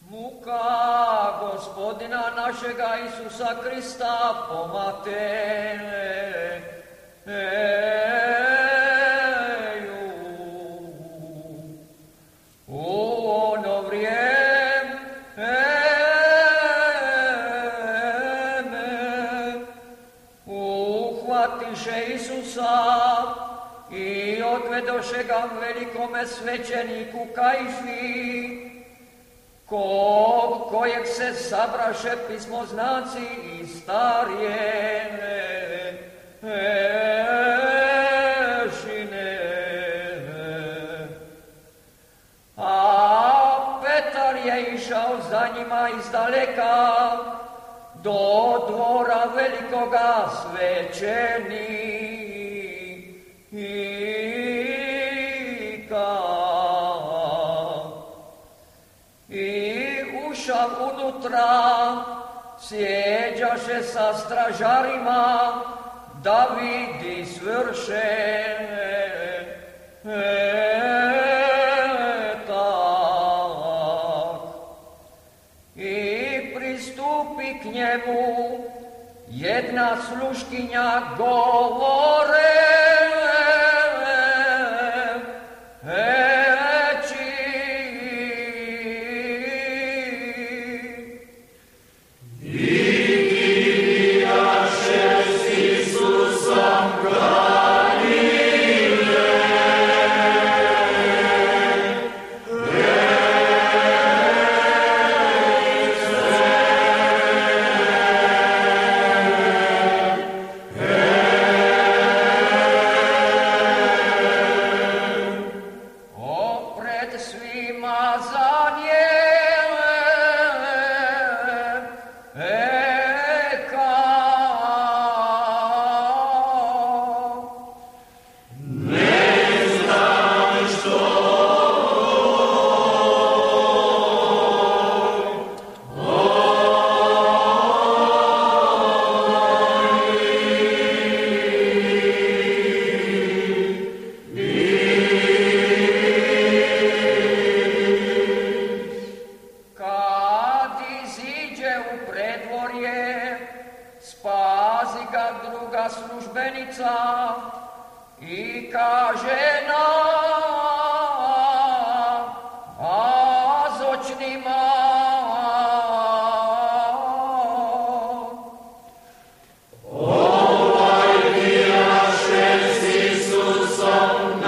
Muka Gospodina našega Isusa Krista u ono vrijeme uhvatiše Isusa i odvedoše ga velikome svećeniku Kajfi, kojeg se sabraše pismoznaci i starješine. A Petar je išao za njima izdaleka do dvora velikoga svećenika. I ušao unutra, sjeđaše sa stražarima da vidi svršetak. I pristupi k njemu jedna sluškinja govore, spazi ga druga službenica i kaže nazočnima: ovaj bijaše s Isusom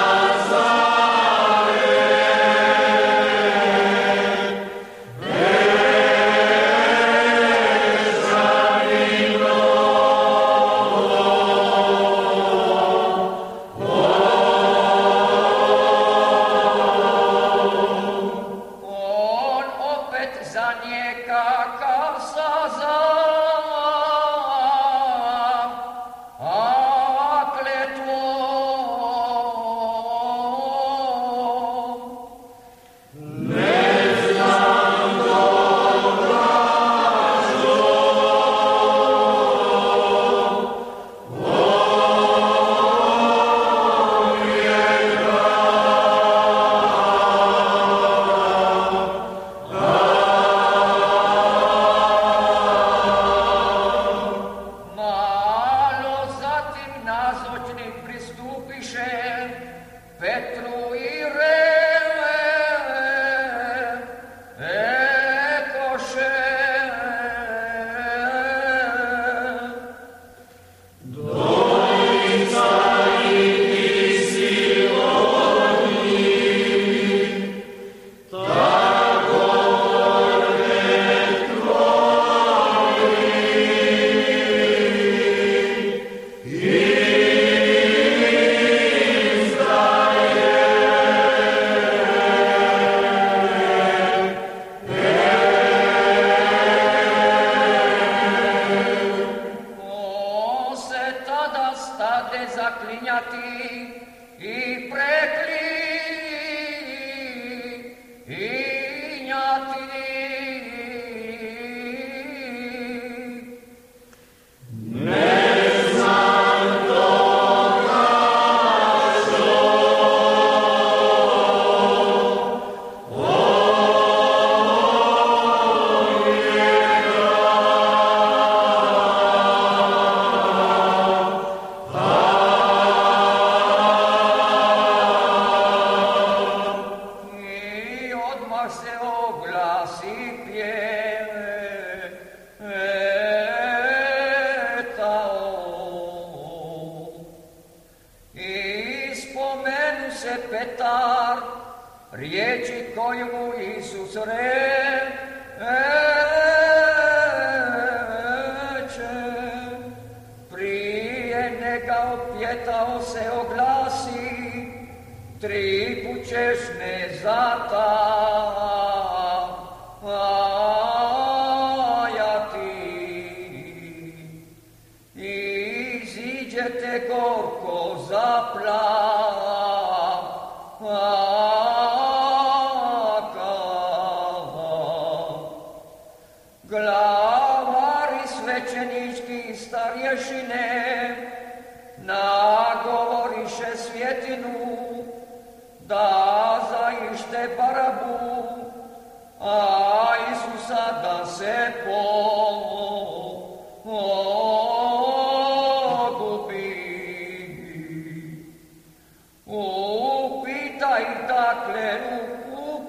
Petru i rekoše: Dojica i ti si od njih, tako govore tvoji. Stade zaklinjati i preklinjati. Ne znam toga što odmah se oglasi pijetao. I spomenu se Petar, riječi koju mu Isus prije nega opjetao se oglasi, 3 put ćeš me zatajati. Iziđete gorko glavari svećenički starješine nagovoriše svjetinu da zaište Barabu, a Isusa da se pogubi. Upitaj dakle ruku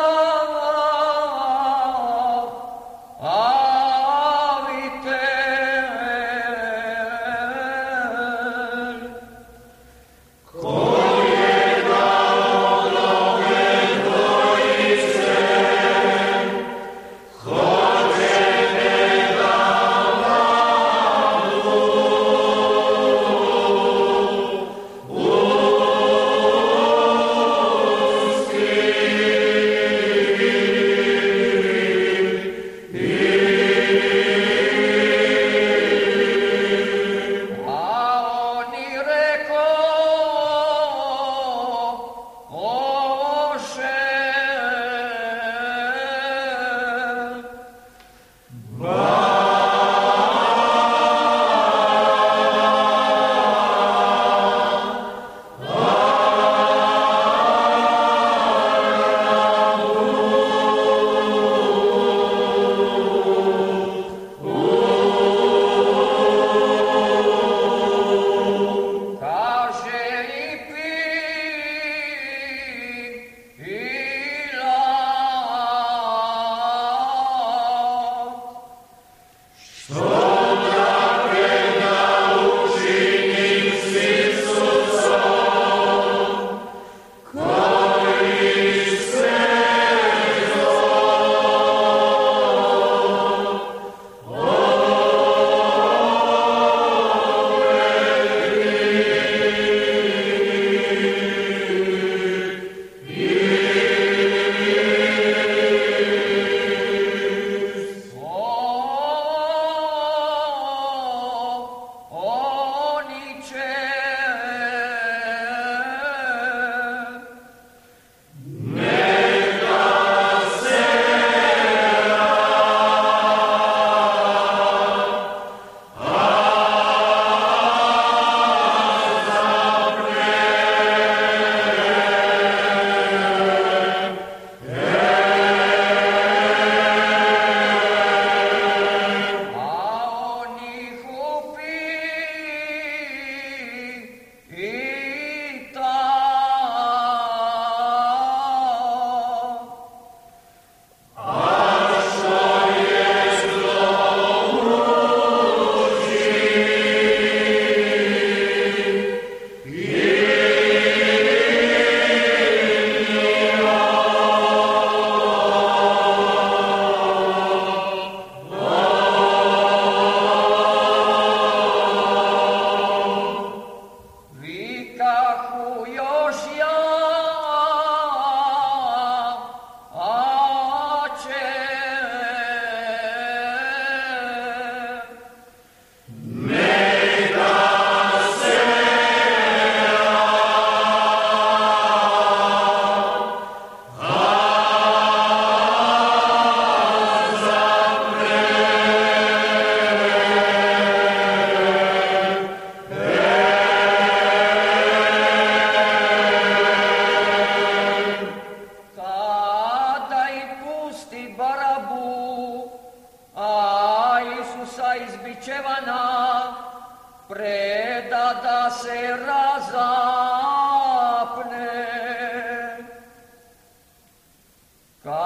preda se razapne.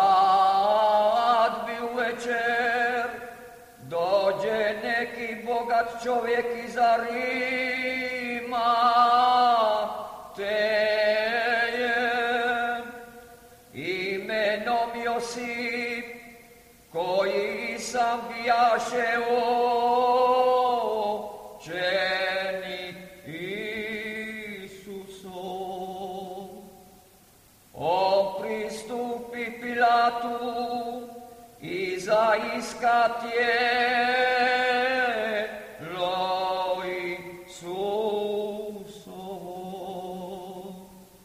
kad čovjek iza Rima teje, imenom Josip, koji sam bijaše očeni Isusom. On pristupi Pilatu i zaiskat tijelo Isusovo.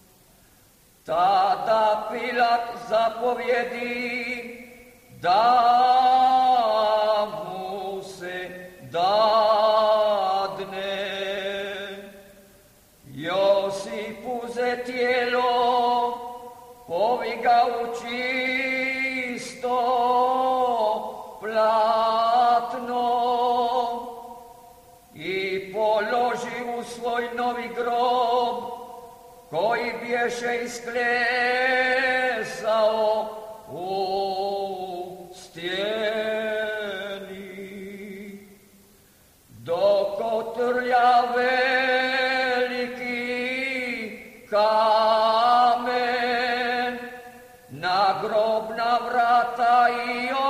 Tada Pilat zapovjedi da mu se dadne. Josip uze tijelo, poviga u čisto platno i položi u svoj novi grob, koji bješe isklesao u stijeni. Dok otrlja veliki kamen na grobna vrata i